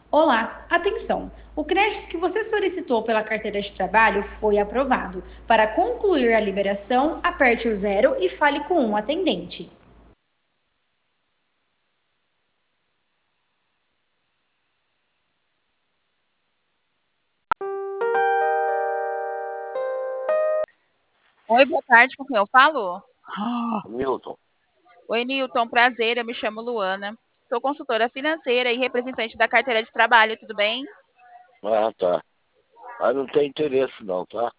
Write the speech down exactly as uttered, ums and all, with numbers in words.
Olá, atenção! O crédito que você solicitou pela carteira de trabalho foi aprovado. Para concluir a liberação, aperte o zero e fale com um atendente. Oi, boa tarde, com quem eu falo? Milton. Oi, Nilton, prazer, eu me chamo Luana. Sou consultora financeira e representante da carteira de trabalho, tudo bem? Ah, tá. Mas não tem interesse não, tá?